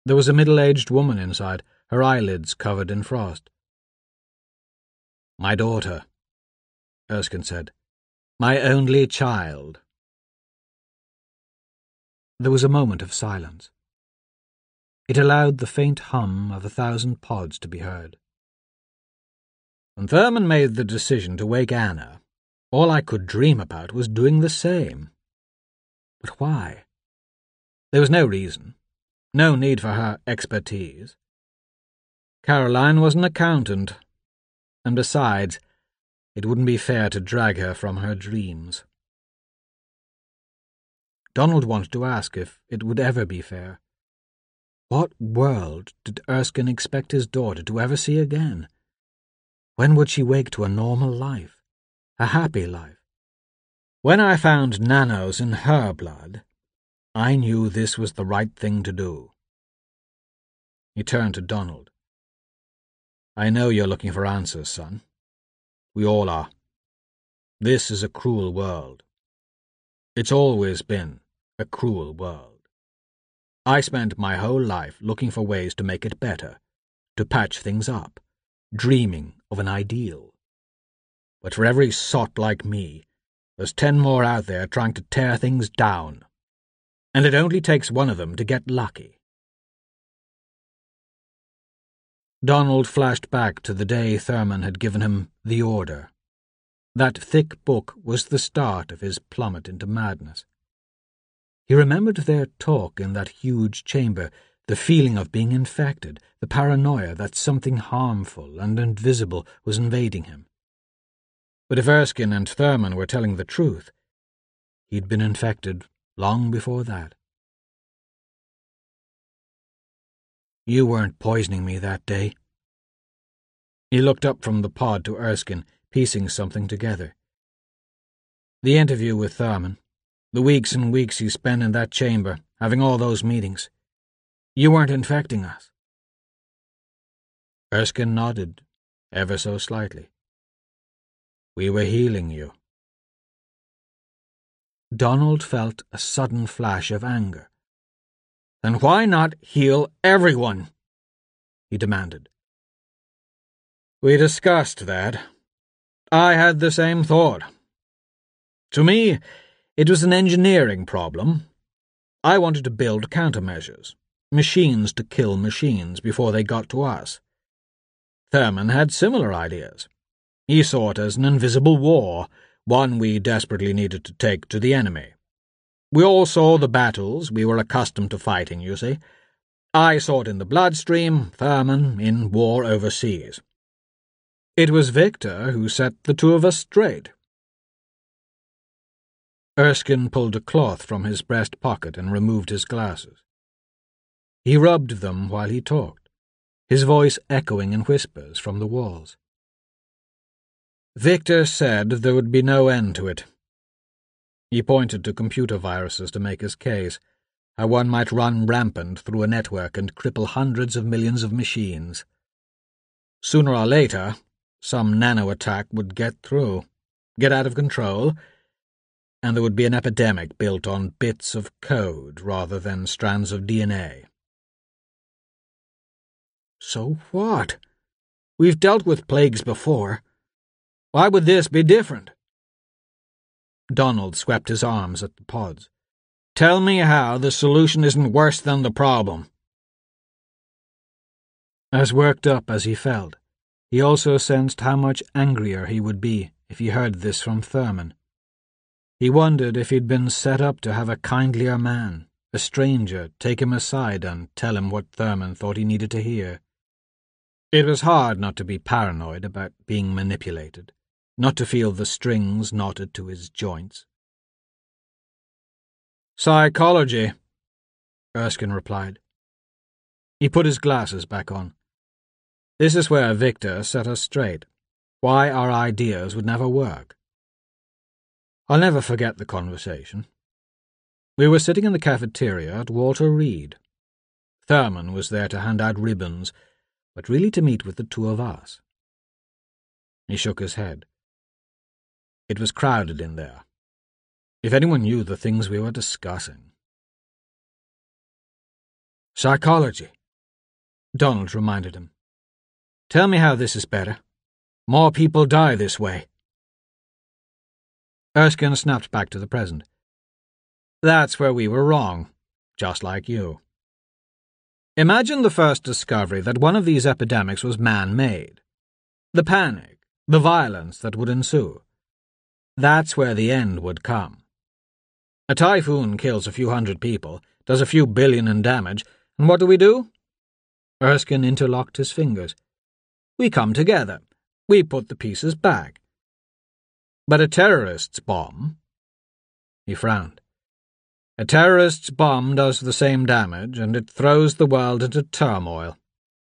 There was a middle-aged woman inside, her eyelids covered in frost. "My daughter," Erskine said. "My only child." There was a moment of silence. It allowed the faint hum of 1,000 pods to be heard. "When Thurman made the decision to wake Anna, all I could dream about was doing the same. But why? There was no reason, no need for her expertise. Caroline was an accountant, and besides, it wouldn't be fair to drag her from her dreams." Donald wanted to ask if it would ever be fair. What world did Erskine expect his daughter to ever see again? When would she wake to a normal life, a happy life? "When I found nanos in her blood, I knew this was the right thing to do." He turned to Donald. "I know you're looking for answers, son. We all are. This is a cruel world. It's always been a cruel world. I spent my whole life looking for ways to make it better, to patch things up, dreaming of an ideal. But for every sot like me, there's 10 more out there trying to tear things down. And it only takes one of them to get lucky." Donald flashed back to the day Thurman had given him the order. That thick book was the start of his plummet into madness. He remembered their talk in that huge chamber, the feeling of being infected, the paranoia that something harmful and invisible was invading him. But if Erskine and Thurman were telling the truth, he'd been infected long before that. "You weren't poisoning me that day." He looked up from the pod to Erskine, piecing something together. "The interview with Thurman, the weeks and weeks you spent in that chamber, having all those meetings. You weren't infecting us." Erskine nodded, ever so slightly. "We were healing you." Donald felt a sudden flash of anger. "Then why not heal everyone?" he demanded. "We discussed that. I had the same thought. To me, it was an engineering problem. I wanted to build countermeasures, machines to kill machines before they got to us. Thurman had similar ideas. He saw it as an invisible war, one we desperately needed to take to the enemy. We all saw the battles we were accustomed to fighting, you see. I saw it in the bloodstream, Thurman in war overseas. It was Victor who set the two of us straight." Erskine pulled a cloth from his breast pocket and removed his glasses. He rubbed them while he talked, his voice echoing in whispers from the walls. "Victor said there would be no end to it." He pointed to computer viruses to make his case, how one might run rampant through a network and cripple hundreds of millions of machines. Sooner or later, some nano-attack would get through, get out of control, and there would be an epidemic built on bits of code rather than strands of DNA. "So what? We've dealt with plagues before. Why would this be different?" Donald swept his arms at the pods. "Tell me how the solution isn't worse than the problem." As worked up as he felt, he also sensed how much angrier he would be if he heard this from Thurman. He wondered if he'd been set up to have a kindlier man, a stranger, take him aside and tell him what Thurman thought he needed to hear. It was hard not to be paranoid about being manipulated, not to feel the strings knotted to his joints. "Psychology," Erskine replied. He put his glasses back on. "This is where Victor set us straight, why our ideas would never work." I'll never forget the conversation. We were sitting in the cafeteria at Walter Reed. Thurman was there to hand out ribbons, but really to meet with the two of us. He shook his head. It was crowded in there. If anyone knew the things we were discussing. "Psychology," Donald reminded him. Tell me how this is better. More people die this way. Erskine snapped back to the present. That's where we were wrong, just like you. Imagine the first discovery that one of these epidemics was man-made. The panic, the violence that would ensue. That's where the end would come. A typhoon kills a few hundred people, does a few billion in damage, and what do? Erskine interlocked his fingers. We come together. We put the pieces back. But a terrorist's bomb... He frowned. A terrorist's bomb does the same damage, and it throws the world into turmoil.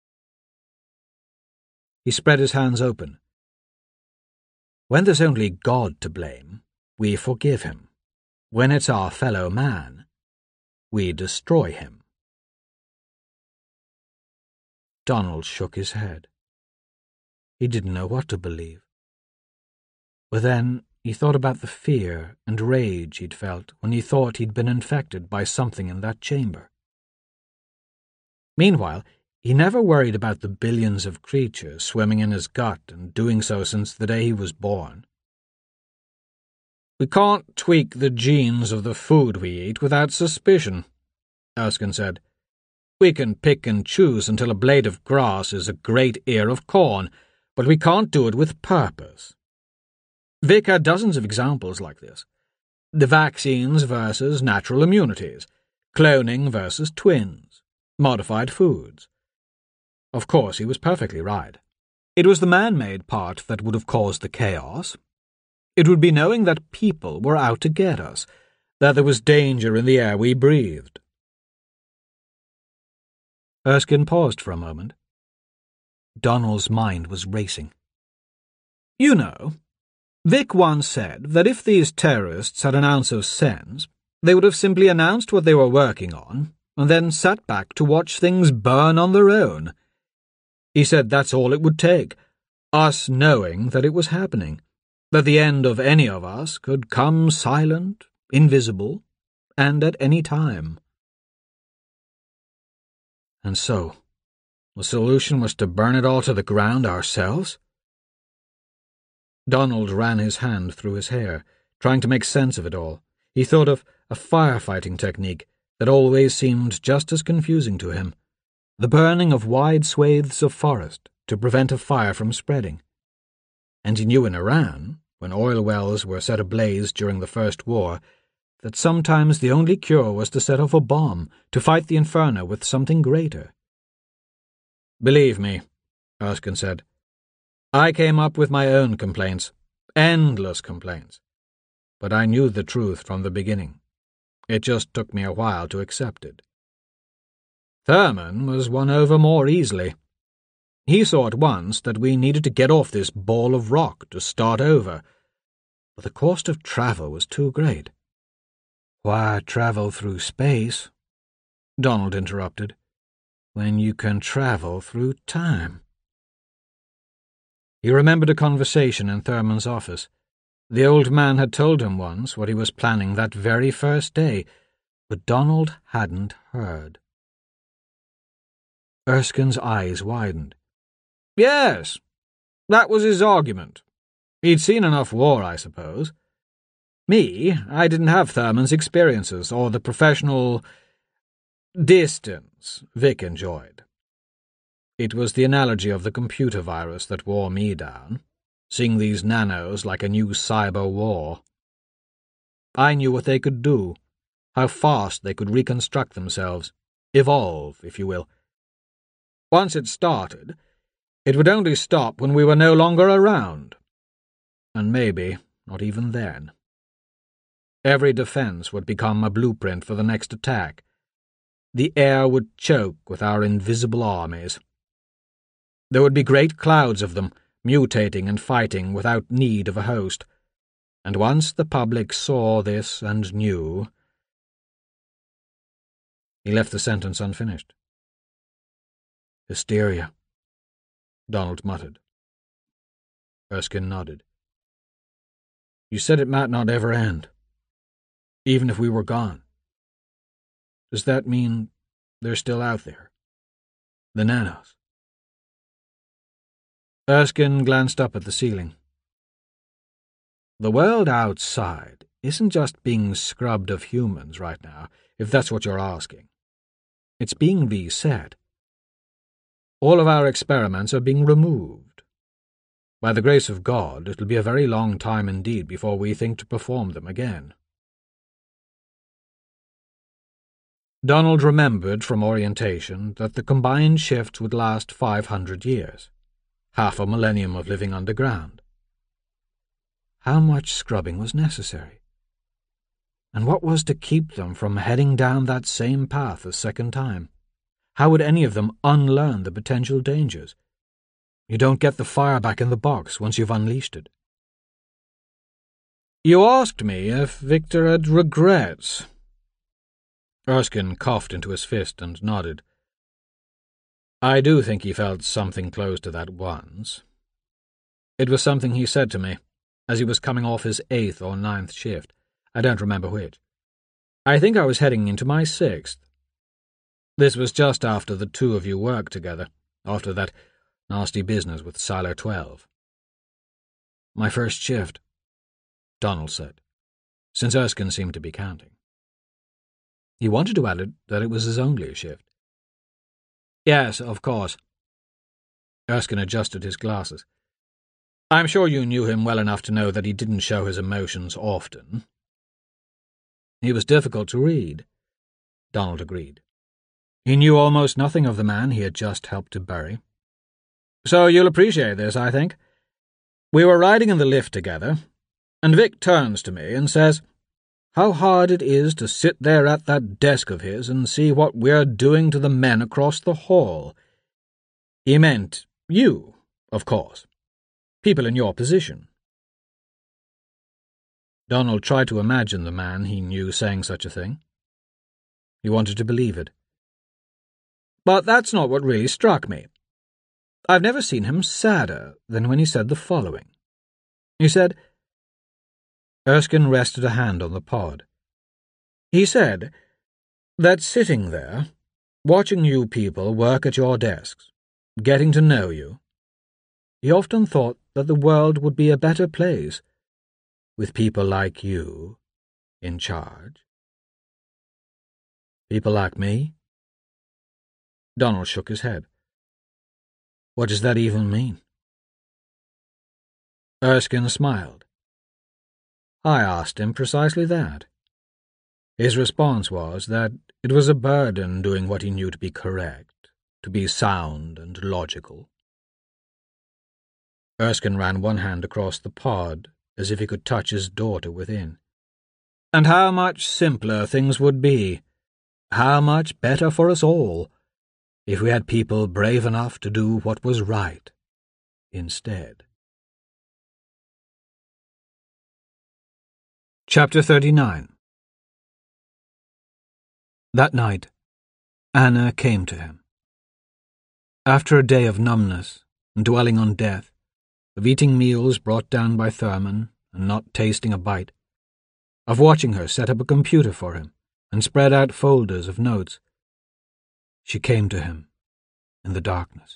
He spread his hands open. When there's only God to blame, we forgive him. When it's our fellow man, we destroy him. Donald shook his head. He didn't know what to believe. But then he thought about the fear and rage he'd felt when he thought he'd been infected by something in that chamber. Meanwhile, he never worried about the billions of creatures swimming in his gut and doing so since the day he was born. We can't tweak the genes of the food we eat without suspicion, Erskine said. We can pick and choose until a blade of grass is a great ear of corn, but we can't do it with purpose. Vic had dozens of examples like this. The vaccines versus natural immunities, cloning versus twins, modified foods. Of course, he was perfectly right. It was the man-made part that would have caused the chaos. It would be knowing that people were out to get us, that there was danger in the air we breathed. Erskine paused for a moment. Donald's mind was racing. You know, Vic once said that if these terrorists had an ounce of sense, they would have simply announced what they were working on and then sat back to watch things burn on their own. He said that's all it would take, us knowing that it was happening, that the end of any of us could come silent, invisible, and at any time. And so, the solution was to burn it all to the ground ourselves? Donald ran his hand through his hair, trying to make sense of it all. He thought of a firefighting technique that always seemed just as confusing to him. The burning of wide swathes of forest to prevent a fire from spreading. And he knew in Iran, when oil wells were set ablaze during the First War, that sometimes the only cure was to set off a bomb to fight the inferno with something greater. Believe me, Erskine said, I came up with my own complaints, endless complaints. But I knew the truth from the beginning. It just took me a while to accept it. Thurman was won over more easily. He saw at once that we needed to get off this ball of rock to start over, but the cost of travel was too great. Why travel through space, Donald interrupted, when you can travel through time? He remembered a conversation in Thurman's office. The old man had told him once what he was planning that very first day, but Donald hadn't heard. Erskine's eyes widened. Yes, that was his argument. He'd seen enough war, I suppose. Me, I didn't have Thurman's experiences or the professional distance Vic enjoyed. It was the analogy of the computer virus that wore me down, seeing these nanos like a new cyber war. I knew what they could do, how fast they could reconstruct themselves, evolve, if you will. Once it started, it would only stop when we were no longer around. And maybe not even then. Every defense would become a blueprint for the next attack. The air would choke with our invisible armies. There would be great clouds of them, mutating and fighting without need of a host. And once the public saw this and knew... He left the sentence unfinished. Hysteria, Donald muttered. Erskine nodded. You said it might not ever end, even if we were gone. Does that mean they're still out there? The Nanos. Erskine glanced up at the ceiling. The world outside isn't just being scrubbed of humans right now, if that's what you're asking. It's being reset. All of our experiments are being removed. By the grace of God, it'll be a very long time indeed before we think to perform them again. Donald remembered from orientation that the combined shifts would last 500 years, half a millennium of living underground. How much scrubbing was necessary? And what was to keep them from heading down that same path a second time? How would any of them unlearn the potential dangers? You don't get the fire back in the box once you've unleashed it. You asked me if Victor had regrets. Erskine coughed into his fist and nodded. I do think he felt something close to that once. It was something he said to me, as he was coming off his 8th or 9th shift. I don't remember which. I think I was heading into my 6th. This was just after the two of you worked together, after that nasty business with Siler 12. My first shift, Donald said, since Erskine seemed to be counting. He wanted to add that it was his only shift. Yes, of course. Erskine adjusted his glasses. I'm sure you knew him well enough to know that he didn't show his emotions often. He was difficult to read, Donald agreed. He knew almost nothing of the man he had just helped to bury. So you'll appreciate this, I think. We were riding in the lift together, and Vic turns to me and says, how hard it is to sit there at that desk of his and see what we're doing to the men across the hall. He meant you, of course. People in your position. Donald tried to imagine the man he knew saying such a thing. He wanted to believe it. But that's not what really struck me. I've never seen him sadder than when he said the following. He said, Erskine rested a hand on the pod. He said that sitting there, watching you people work at your desks, getting to know you, he often thought that the world would be a better place with people like you in charge. People like me? Donald shook his head. What does that even mean? Erskine smiled. I asked him precisely that. His response was that it was a burden doing what he knew to be correct, to be sound and logical. Erskine ran one hand across the pod as if he could touch his daughter within. And how much simpler things would be, how much better for us all, if we had people brave enough to do what was right instead. Chapter 39. That night, Anna came to him. After a day of numbness and dwelling on death, of eating meals brought down by Thurman and not tasting a bite, of watching her set up a computer for him and spread out folders of notes, she came to him in the darkness.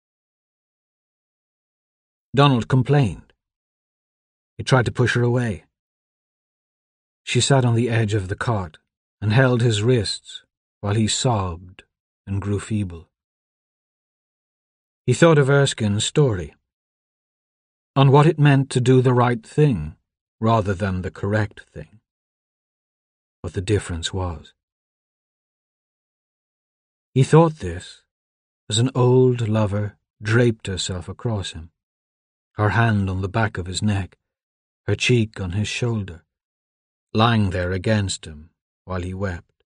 Donald complained. He tried to push her away. She sat on the edge of the cot and held his wrists while he sobbed and grew feeble. He thought of Erskine's story, on what it meant to do the right thing rather than the correct thing, what the difference was. He thought this as an old lover draped herself across him, her hand on the back of his neck, her cheek on his shoulder, lying there against him while he wept.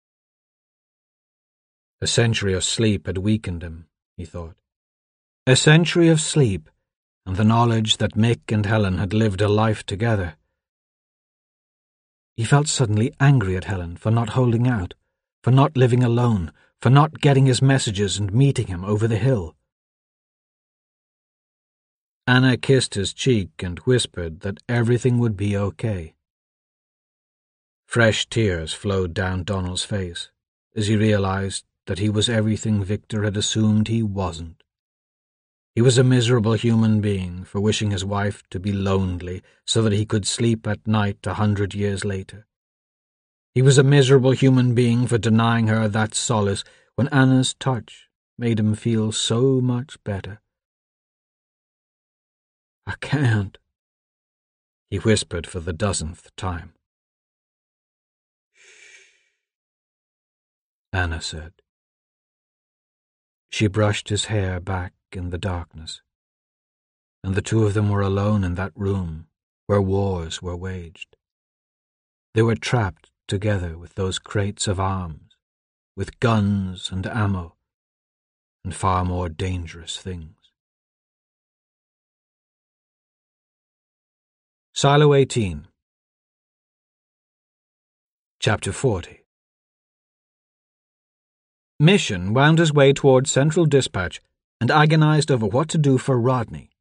A century of sleep had weakened him, he thought. A century of sleep and the knowledge that Mick and Helen had lived a life together. He felt suddenly angry at Helen for not holding out, for not living alone, for not getting his messages and meeting him over the hill. Anna kissed his cheek and whispered that everything would be okay. Fresh tears flowed down Donald's face as he realized that he was everything Victor had assumed he wasn't. He was a miserable human being for wishing his wife to be lonely so that he could sleep at night 100 years later. He was a miserable human being for denying her that solace when Anna's touch made him feel so much better. "I can't," he whispered for the 1,000th time. "Shh," Anna said. She brushed his hair back in the darkness, and the two of them were alone in that room where wars were waged. They were trapped together with those crates of arms, with guns and ammo, and far more dangerous things. Silo 18. Chapter 40. Mission wound his way toward Central Dispatch and agonized over what to do for Rodney.